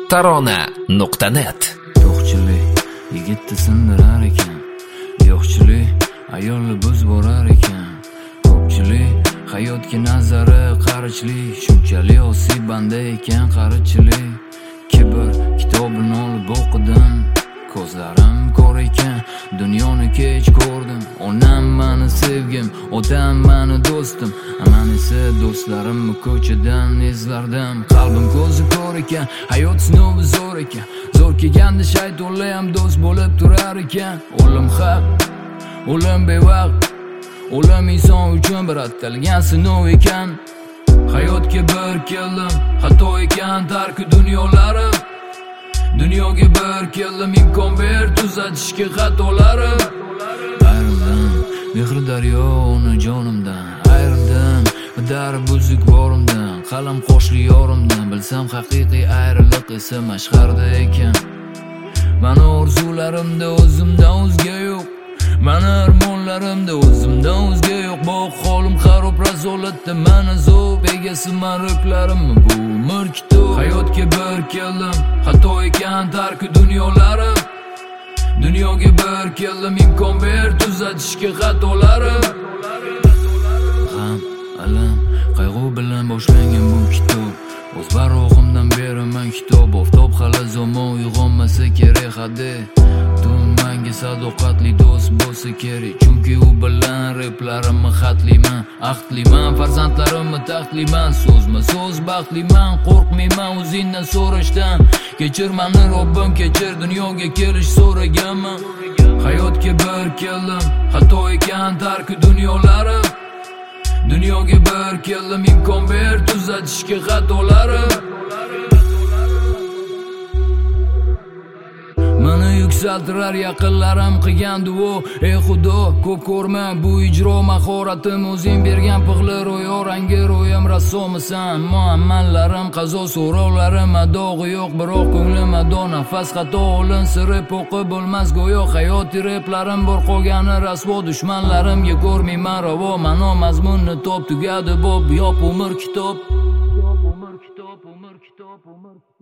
tarona.net. To'qchilik yigitni sindirar ekan, yo'qchilik ayolni buz borar ekan. Ko'pchilik hayotga nazari qarichlik, shunchalik osiy banda ekan qarichilik. Kibr kitobini olib o'qidim, ko'zlarim ko'r ekan, dunyoni kech ko'rdim. Onam mani sevgim, otam mani do'stim, aman esa do'stlarimni ko'chadan izlardim. Qalbim ko'zi ko'r ekan, hayot sinovi zo'r ekan. Zo'r kelganda shaytonlar ham do'st bo'lib turar ekan. O'lim haq, o'lim bevaqt, o'lim inson uchun bir atalgan sinov ekan. Hayotga bir keldim, xato ekan tarki dunyolarim. Dunyoga bir keldim, imkon ber tuzatishga xatolarim. Ayrildim mehr daryo uni jonimdan, ayrildim darib buzuq borimdan, qalam qo'shli yorimdan. Bilsam haqiqiy ayriliq esa mashqarda ekan. Mani orzularimda o'zimdan o'zga yo'q, mani armonlarimda o'zimdan o'zga yo'q. Bu holim xarob razolatda mana zo'b egasi maroklarim bu umr kitob. Hayotga bir keldim, xato ekan tarki dunyolarim. Dunyoga bir keldim, imkon ber tuzatishga xatolarim. G'am, alam, qayg'u bilan boshlangan bu kitob. O'z barog'imdan beraman kitob. Oftob hali zamon uyg'onmasa kerak hadi. Manga sadoqatli do'st bo'lsa kerak, chunki u bilan replarimni xatliman, ahdliman, farzandlarimni taxtliman. So'zma so'z baxtliman, qo'rqmayman o'zingdan so'rashdan. Kechir meni Robbim, kechir, dunyoga kelish so'raganman. Hayotga bir keldim, xato ekan tarki dunyolarim. Dunyoga bir keldim, imkon ber tuzatishga xatolarim. Mani yuksaltirar yaqinlarim qilgan duo. Ey Xudo, ko'p ko'rma bu ijro mahoratim, o'zing bergan pig'li ro'yo rangi ro'yim rassomisan. Muammallarim qazo so'rovlarim adog'i yo'q, biroq ko'nglim ado. Nafas xato olin siri po'qi bo'lmas go'yo. Hayot replarim bor qolgani rasvo, dushmanlarimga ko'rmayman ravo. Mano mazmunni top tugadi bob, yop umr kitob. Umr kitob, umr kitob, umr